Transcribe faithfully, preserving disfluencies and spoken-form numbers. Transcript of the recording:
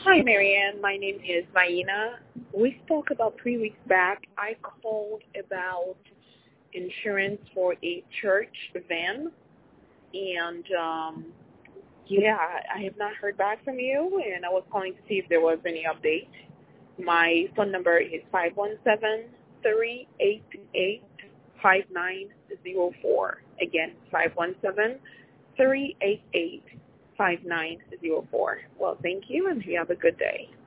Hi, Marianne. My name is Maina. We spoke about three weeks back. I called about insurance for a church van, and um, yeah, I have not heard back from you, and I was calling to see if there was any update. My phone number is five one seven, three eight eight, five nine zero four. Again, five one seven, three eight eight, five nine zero four. Well, thank you, and you have a good day.